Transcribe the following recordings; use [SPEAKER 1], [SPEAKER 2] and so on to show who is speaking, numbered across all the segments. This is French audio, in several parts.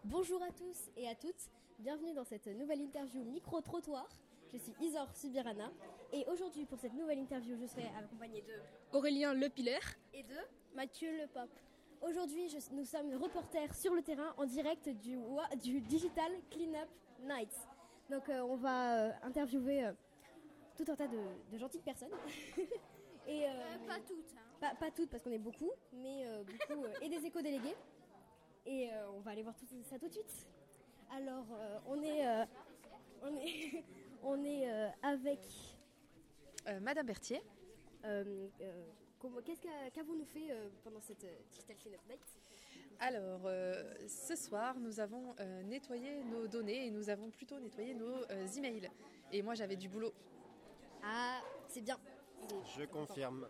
[SPEAKER 1] Bonjour à tous et à toutes, bienvenue dans cette nouvelle interview micro-trottoir. Je suis Isor Subirana et aujourd'hui pour cette nouvelle interview je serai accompagnée de
[SPEAKER 2] Aurélien Lepilaire
[SPEAKER 1] et de Mathieu Lepop. Aujourd'hui nous sommes reporters sur le terrain en direct du Digital Cleanup Nights. Donc on va interviewer tout un tas de gentilles personnes. Et,
[SPEAKER 3] pas toutes. Hein.
[SPEAKER 1] Pas toutes parce qu'on est beaucoup, mais beaucoup et des éco-délégués. Et on va aller voir tout ça tout de suite. Alors on est avec
[SPEAKER 2] Madame Berthier.
[SPEAKER 1] Qu'avons-nous fait pendant cette Digital Cleanup Night?
[SPEAKER 2] Alors, ce soir, nous avons nettoyé nos données et nous avons plutôt nettoyé nos emails. Et moi, j'avais du boulot.
[SPEAKER 1] Ah, c'est bien.
[SPEAKER 4] Je confirme.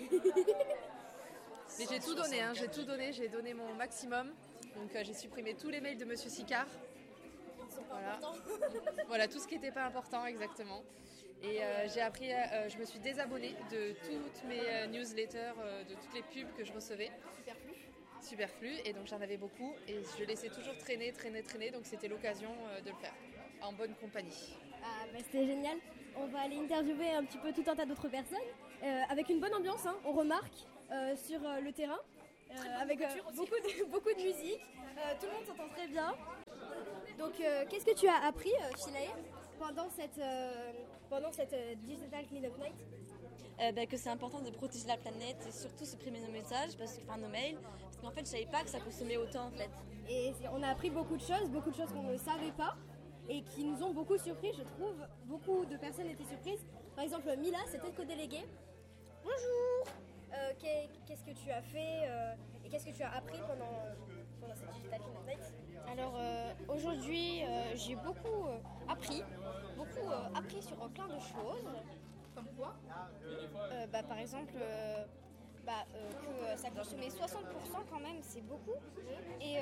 [SPEAKER 2] Mais j'ai tout donné, j'ai donné mon maximum. Donc j'ai supprimé tous les mails de Monsieur Sicard.
[SPEAKER 1] Ils sont pas importants.
[SPEAKER 2] Voilà, tout ce qui n'était pas important, exactement. Et j'ai appris, je me suis désabonnée de toutes mes newsletters, de toutes les pubs que je recevais. Superflu, et donc j'en avais beaucoup. Et je laissais toujours traîner, donc c'était l'occasion de le faire, en bonne compagnie.
[SPEAKER 1] Ah, bah, c'était génial. On va aller interviewer un petit peu tout un tas d'autres personnes, avec une bonne ambiance, hein, on remarque, sur le terrain. Avec beaucoup de musique, tout le monde s'entend très bien. Donc qu'est-ce que tu as appris, Philae, pendant cette Digital Cleanup Night?
[SPEAKER 5] Que c'est important de protéger la planète et surtout supprimer nos messages, nos mails, parce qu'en fait je savais pas que ça consommait autant en fait.
[SPEAKER 1] Et on a appris beaucoup de choses qu'on ne savait pas et qui nous ont beaucoup surpris, je trouve. Beaucoup de personnes étaient surprises. Par exemple Mila, c'était éco-déléguée. Bonjour. Qu'est-ce que tu as fait et qu'est-ce que tu as appris pendant cette Digital Cleanup Night?
[SPEAKER 3] Alors aujourd'hui j'ai beaucoup appris sur plein de choses.
[SPEAKER 2] Comme quoi?
[SPEAKER 3] Par exemple que ça consommait 60% quand même, c'est beaucoup. Et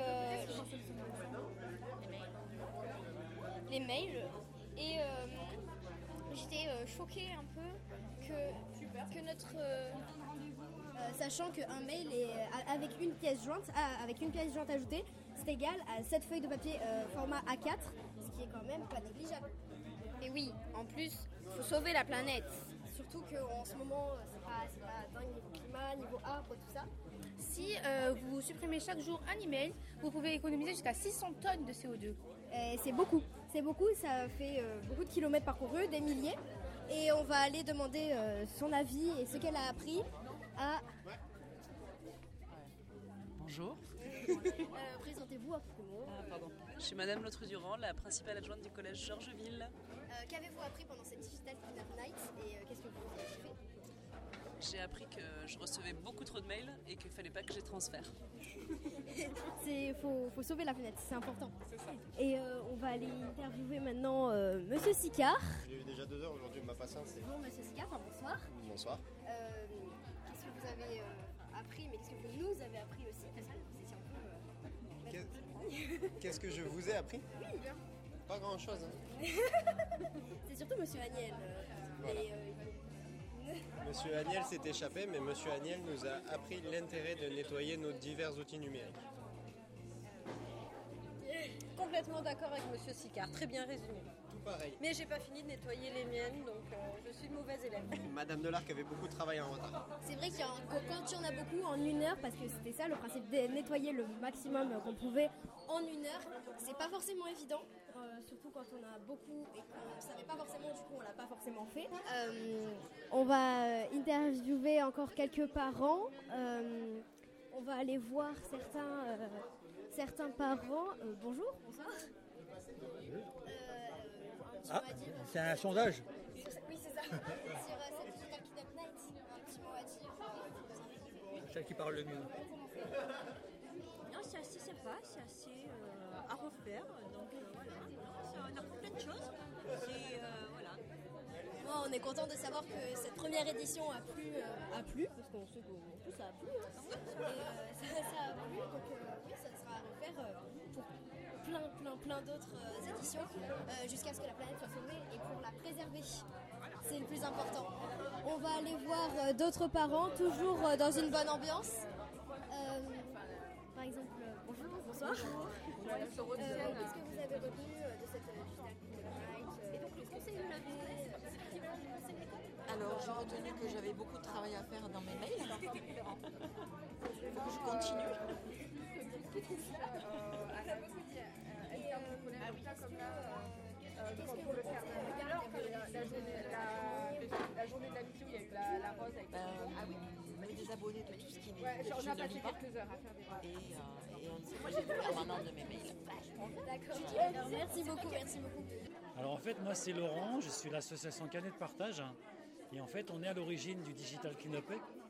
[SPEAKER 3] les mails. Et j'étais choquée un peu que notre...
[SPEAKER 1] sachant qu'un mail avec une pièce jointe ajoutée, c'est égal à 7 feuilles de papier format A4, ce qui est quand même pas négligeable.
[SPEAKER 3] Et oui, en plus, il faut sauver la planète.
[SPEAKER 1] Surtout qu'en ce moment, c'est pas dingue niveau climat, niveau arbre, tout ça.
[SPEAKER 6] Si vous supprimez chaque jour un email, vous pouvez économiser jusqu'à 600 tonnes de CO2.
[SPEAKER 1] Et c'est beaucoup, ça fait beaucoup de kilomètres parcourus, des milliers. Et on va aller demander son avis et ce qu'elle a appris à...
[SPEAKER 7] Bonjour.
[SPEAKER 1] Présentez-vous à tout le monde.
[SPEAKER 7] Je suis Madame Lotre-Durand, la principale adjointe du collège Georgeville.
[SPEAKER 1] Qu'avez-vous appris pendant cette Digital Cleanup Night et qu'est-ce que vous avez fait?
[SPEAKER 7] J'ai appris que je recevais beaucoup trop de mails et qu'il ne fallait pas que je les transfère.
[SPEAKER 1] Faut sauver la planète, c'est important.
[SPEAKER 7] C'est ça.
[SPEAKER 1] Et on va aller interviewer maintenant Monsieur Sicard.
[SPEAKER 4] J'ai eu déjà 2 heures aujourd'hui de ma patience.
[SPEAKER 1] Bonjour Monsieur Sicard, bonsoir.
[SPEAKER 4] Bonsoir.
[SPEAKER 1] Qu'est-ce que vous avez appris, mais qu'est-ce que vous nous avez appris aussi? Parce que vous étiez un peu...
[SPEAKER 4] Qu'est-ce que je vous ai appris?
[SPEAKER 1] Oui, bien.
[SPEAKER 4] Pas grand-chose. Hein.
[SPEAKER 1] C'est surtout Monsieur Agnel.
[SPEAKER 4] Voilà. Monsieur Agnel s'est échappé, mais Monsieur Agnel nous a appris l'intérêt de nettoyer nos divers outils numériques.
[SPEAKER 8] Complètement d'accord avec Monsieur Sicard, très bien résumé.
[SPEAKER 4] Tout pareil.
[SPEAKER 8] Mais j'ai pas fini de nettoyer les miennes, donc je suis une mauvaise élève.
[SPEAKER 4] Madame Delarc avait beaucoup de travail en retard.
[SPEAKER 1] C'est vrai que quand il y en a beaucoup en 1 heure, parce que c'était ça le principe de nettoyer le maximum qu'on pouvait en 1 heure, c'est pas forcément évident, surtout quand on a beaucoup et qu'on ne savait pas forcément, du coup on l'a pas forcément fait. On va interviewer encore quelques parents, on va aller voir certains parents. Bonjour, bonsoir.
[SPEAKER 9] C'est un sondage.
[SPEAKER 1] Oui, c'est ça. Sur cette Digital Cleanup Night, un petit mot à dire.
[SPEAKER 9] Celle qui parle le mieux.
[SPEAKER 5] Non, c'est assez sympa, c'est assez à refaire, donc voilà, on apprend plein de choses. Voilà.
[SPEAKER 1] Bon, on est content de savoir que cette première édition a plu, parce qu'on sait qu'en plus ça a plu. Et, ça a plu, donc oui, ça sera à refaire pour plein d'autres éditions, jusqu'à ce que la planète soit sauvée et pour la préserver. C'est le plus important. On va aller voir d'autres parents, toujours dans une bonne ambiance. Par exemple, bonjour, bonsoir.
[SPEAKER 5] Bonjour.
[SPEAKER 1] Qu'est-ce que vous avez retenu de cette Digital Cleanup Night Et donc le conseil de l'année
[SPEAKER 5] Alors, j'ai retenu que j'avais beaucoup de travail à faire dans mes mails. Il faut que je continue.
[SPEAKER 2] La journée de l'amitié où il y a eu la rose avec
[SPEAKER 5] On est des abonnés de tout ce qui est.
[SPEAKER 2] on a passé quelques heures à faire des
[SPEAKER 5] Et moi, j'ai vu permanente de mes mails.
[SPEAKER 1] D'accord. Merci beaucoup.
[SPEAKER 9] Alors en fait, moi c'est Laurent, je suis l'association Canet de Partage. Et en fait, on est à l'origine du Digital Cleanup.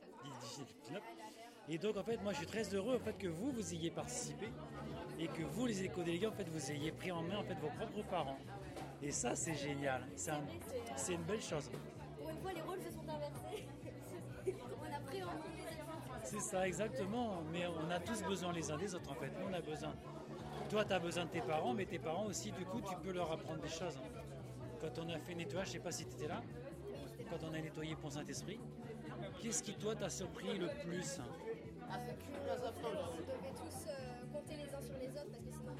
[SPEAKER 9] Et donc en fait, moi je suis très heureux en fait, que vous ayez participé et que vous, les éco-délégués, en fait, vous ayez pris en main en fait, vos propres parents. Et ça, c'est génial. C'est une belle chose.
[SPEAKER 1] Pour une fois, les rôles se sont inversés. On a pris en main les enfants.
[SPEAKER 9] C'est ça, exactement. Mais on a tous besoin les uns des autres, en fait. Nous, on a besoin. Toi, tu as besoin de tes parents, mais tes parents aussi, du coup, tu peux leur apprendre des choses. Quand on a fait nettoyage, je ne sais pas si tu étais là, quand on a nettoyé Pont Saint-Esprit, qu'est-ce qui, toi, t'a surpris le plus?
[SPEAKER 1] On devait tous compter les uns sur les autres parce que sinon...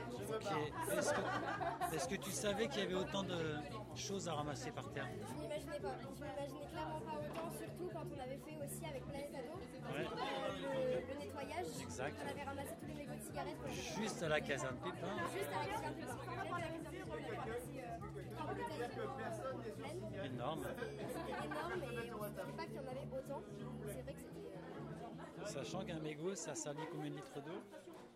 [SPEAKER 9] Ok. Est-ce que tu savais qu'il y avait autant de choses à ramasser par terre?
[SPEAKER 1] Je n'imaginais pas. Je m'imaginais clairement pas autant, surtout quand on avait fait aussi avec Planète Ado le nettoyage.
[SPEAKER 9] Exact.
[SPEAKER 1] On avait ramassé tous les mégots de cigarettes.
[SPEAKER 9] Juste à la caserne Pépin.
[SPEAKER 1] Juste à la caserne Pépin. On a ramassé 3 bouteilles pleines.
[SPEAKER 9] Énorme.
[SPEAKER 1] C'était énorme et on ne savait pas qu'il y en avait autant. C'est vrai que c'était...
[SPEAKER 9] Sachant qu'un mégot, ça salit combien de litres d'eau?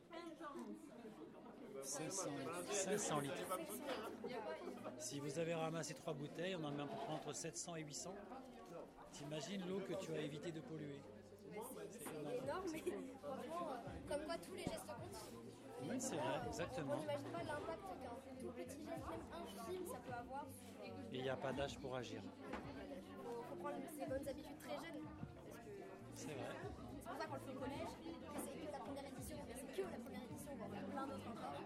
[SPEAKER 9] 500 litres. Si vous avez ramassé 3 bouteilles, on en met à peu près entre 700 et 800. T'imagines l'eau que tu as évité de polluer.
[SPEAKER 1] C'est énorme, mais franchement, comme quoi tous les gestes comptent.
[SPEAKER 9] Oui, c'est vrai, exactement.
[SPEAKER 1] On n'imagine pas l'impact qu'un tout petit geste, même infime, ça peut avoir.
[SPEAKER 9] Et il n'y a pas d'âge pour agir.
[SPEAKER 1] Il faut prendre ces bonnes habitudes très jeunes.
[SPEAKER 9] C'est vrai.
[SPEAKER 1] C'est pour ça qu'on le fait au collège, que c'est que la première édition, mais c'est que la première édition, on va faire plein d'autres après.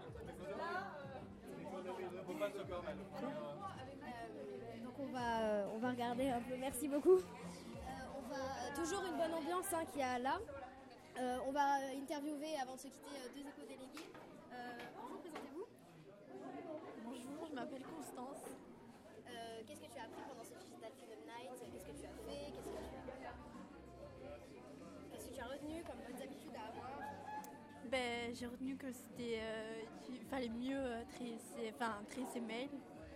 [SPEAKER 1] Donc on va regarder un peu, merci beaucoup. Toujours une bonne ambiance qu'il y a là. On va interviewer avant de se quitter 2 éco-délégués. Bonjour, présentez-vous.
[SPEAKER 10] Bonjour, je m'appelle Constance.
[SPEAKER 1] Qu'est-ce que tu as appris pendant ce Digital Cleanup Night? Qu'est-ce que tu as fait? Qu'est-ce que tu as retenu comme bonnes habitudes à avoir?
[SPEAKER 10] J'ai retenu que c'était qu'il fallait mieux trier ses mails.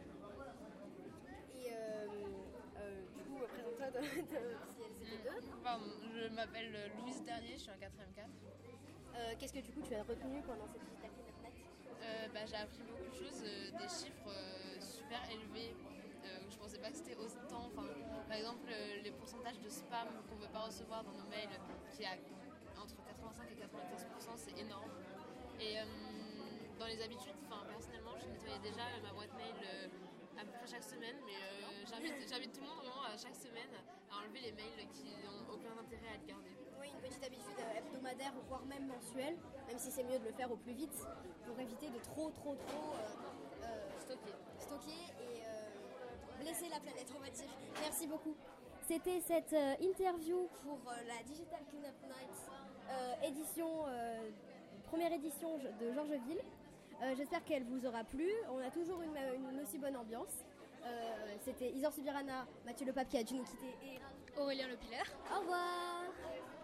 [SPEAKER 1] Et du coup, présente-toi si c'était 2.
[SPEAKER 2] Je m'appelle Louise Dernier, je suis en 4ème 4.
[SPEAKER 1] Qu'est-ce que du coup tu as retenu pendant cette Digital Cleanup Night?
[SPEAKER 2] J'ai appris beaucoup de choses, des chiffres super élevés. Je pensais pas que c'était autant. Par exemple, les pourcentages de spam qu'on ne veut pas recevoir dans nos mails, qui est entre 85 et 95%, c'est énorme. Et dans les habitudes, personnellement, je nettoyais déjà ma boîte mail à peu près chaque semaine, mais j'invite tout le monde vraiment à chaque semaine à enlever les mails qui n'ont aucun intérêt à être gardés.
[SPEAKER 1] Oui, une petite habitude hebdomadaire, voire même mensuelle, même si c'est mieux de le faire au plus vite, pour éviter de trop stocker et blesser la planète, on va dire. Merci beaucoup. C'était cette interview pour la Digital Cleanup Night première édition de Georgeville. J'espère qu'elle vous aura plu. On a toujours une aussi bonne ambiance. C'était Isor Subirana, Mathieu Lepape qui a dû nous quitter et
[SPEAKER 6] Aurélien Lepilaire.
[SPEAKER 1] Au revoir.